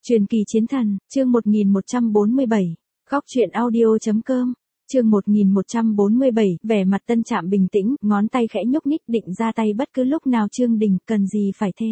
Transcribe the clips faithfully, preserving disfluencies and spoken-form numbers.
Truyền kỳ chiến thần, chương một nghìn một trăm bốn mươi bảy. Góc truyện audio.com. Chương một nghìn một trăm bốn mươi bảy, vẻ mặt Tân Trạm bình tĩnh, ngón tay khẽ nhúc nhích định ra tay bất cứ lúc nào Trương Đình, cần gì phải thế.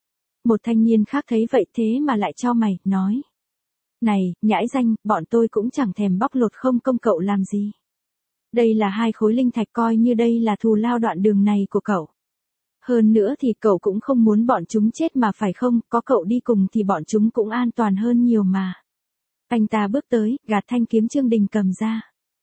Một thanh niên khác thấy vậy thế mà lại cho mày, nói. Này, nhãi danh, bọn tôi cũng chẳng thèm bóc lột không công cậu làm gì. Đây là hai khối linh thạch, coi như đây là thù lao đoạn đường này của cậu. Hơn nữa thì cậu cũng không muốn bọn chúng chết mà phải không, có cậu đi cùng thì bọn chúng cũng an toàn hơn nhiều mà. Anh ta bước tới, gạt thanh kiếm Trương Đình cầm ra.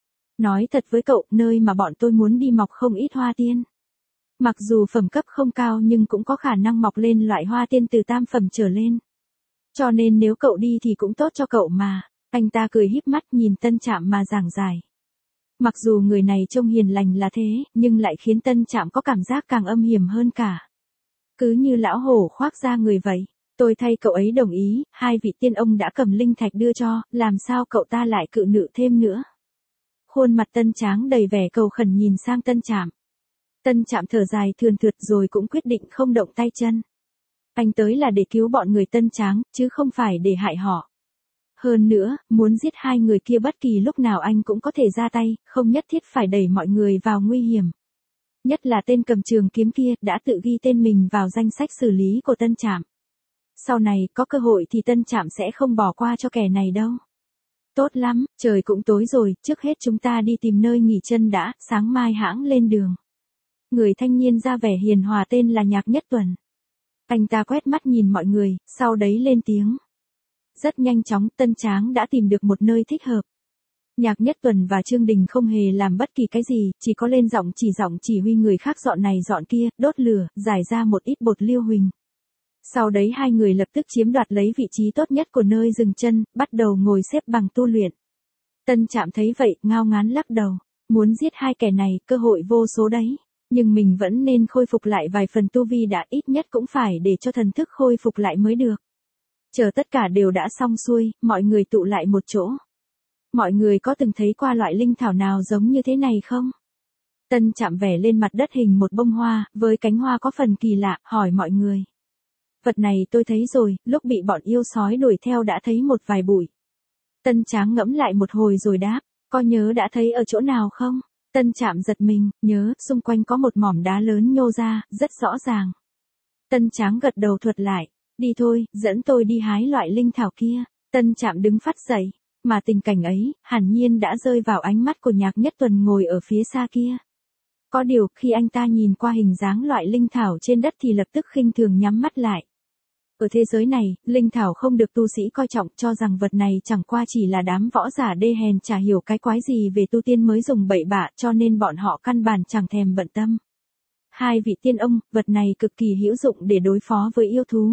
Nói thật với cậu, nơi mà bọn tôi muốn đi mọc không ít hoa tiên. Mặc dù phẩm cấp không cao nhưng cũng có khả năng mọc lên loại hoa tiên từ tam phẩm trở lên. Cho nên nếu cậu đi thì cũng tốt cho cậu mà. Anh ta cười híp mắt nhìn Tân Trạm mà giảng giải. Mặc dù người này trông hiền lành là thế, nhưng lại khiến Tân Trạm có cảm giác càng âm hiểm hơn cả. Cứ như lão hổ khoác da người vậy. Tôi thay cậu ấy đồng ý, hai vị tiên ông đã cầm linh thạch đưa cho, làm sao cậu ta lại cự nữ thêm nữa. Khuôn mặt Tân Tráng đầy vẻ cầu khẩn nhìn sang Tân Trạm. Tân Trạm thở dài thườn thượt rồi cũng quyết định không động tay chân. Anh tới là để cứu bọn người Tân Tráng, chứ không phải để hại họ. Hơn nữa, muốn giết hai người kia bất kỳ lúc nào anh cũng có thể ra tay, không nhất thiết phải đẩy mọi người vào nguy hiểm. Nhất là tên cầm trường kiếm kia đã tự ghi tên mình vào danh sách xử lý của Tân Trạm. Sau này có cơ hội thì Tân Trạm sẽ không bỏ qua cho kẻ này đâu. Tốt lắm, trời cũng tối rồi, trước hết chúng ta đi tìm nơi nghỉ chân đã, sáng mai hãng lên đường. Người thanh niên ra vẻ hiền hòa tên là Nhạc Nhất Tuần. Anh ta quét mắt nhìn mọi người, sau đấy lên tiếng. Rất nhanh chóng Tân Tráng đã tìm được một nơi thích hợp. Nhạc Nhất Tuần và Trương Đình không hề làm bất kỳ cái gì, chỉ có lên giọng chỉ giọng chỉ huy người khác dọn này dọn kia, đốt lửa, giải ra một ít bột liêu huỳnh. Sau đấy hai người lập tức chiếm đoạt lấy vị trí tốt nhất của nơi dừng chân, bắt đầu ngồi xếp bằng tu luyện. Tân Trạm thấy vậy, ngao ngán lắc đầu. Muốn giết hai kẻ này, cơ hội vô số đấy. Nhưng mình vẫn nên khôi phục lại vài phần tu vi đã, ít nhất cũng phải để cho thần thức khôi phục lại mới được. Chờ tất cả đều đã xong xuôi, mọi người tụ lại một chỗ. Mọi người có từng thấy qua loại linh thảo nào giống như thế này không? Tân Trạm vẽ lên mặt đất hình một bông hoa, với cánh hoa có phần kỳ lạ, hỏi mọi người. Vật này tôi thấy rồi, lúc bị bọn yêu sói đuổi theo đã thấy một vài bụi. Tân Tráng ngẫm lại một hồi rồi đáp, có nhớ đã thấy ở chỗ nào không? Tân Trạm giật mình, nhớ, xung quanh có một mỏm đá lớn nhô ra, rất rõ ràng. Tân Tráng gật đầu thuật lại, đi thôi, dẫn tôi đi hái loại linh thảo kia. Tân Trạm đứng phát dậy, mà tình cảnh ấy, hẳn nhiên đã rơi vào ánh mắt của Nhạc Nhất Tuần ngồi ở phía xa kia. Có điều, khi anh ta nhìn qua hình dáng loại linh thảo trên đất thì lập tức khinh thường nhắm mắt lại. Ở thế giới này, linh thảo không được tu sĩ coi trọng, cho rằng vật này chẳng qua chỉ là đám võ giả đê hèn chả hiểu cái quái gì về tu tiên mới dùng bậy bạ, cho nên bọn họ căn bản chẳng thèm bận tâm. Hai vị tiên ông, vật này cực kỳ hữu dụng để đối phó với yêu thú.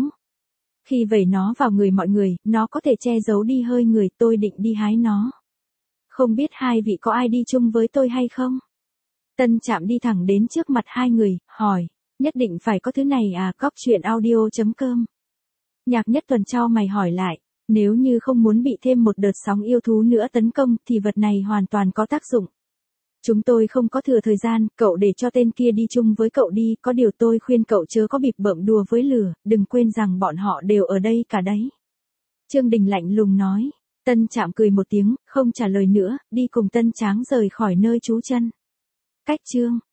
Khi vẩy nó vào người mọi người, nó có thể che giấu đi hơi người, tôi định đi hái nó. Không biết hai vị có ai đi chung với tôi hay không? Tân Trạm đi thẳng đến trước mặt hai người, hỏi, nhất định phải có thứ này à? Góc truyện audio.com. Nhạc Nhất Tuần cho mày hỏi lại, nếu như không muốn bị thêm một đợt sóng yêu thú nữa tấn công thì vật này hoàn toàn có tác dụng. Chúng tôi không có thừa thời gian, cậu để cho tên kia đi chung với cậu đi, có điều tôi khuyên cậu chớ có bịp bợm đùa với lửa, đừng quên rằng bọn họ đều ở đây cả đấy. Trương Đình lạnh lùng nói. Tân Trạm cười một tiếng, không trả lời nữa, đi cùng Tân Tráng rời khỏi nơi trú chân. Cách chương